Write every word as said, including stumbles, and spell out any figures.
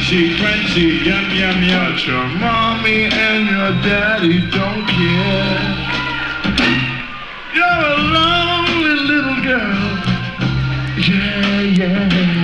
crunchy, crunchy, yum, yum, yum. But your mommy and your daddy don't care. You're a lonely little girl. Yeah, yeah.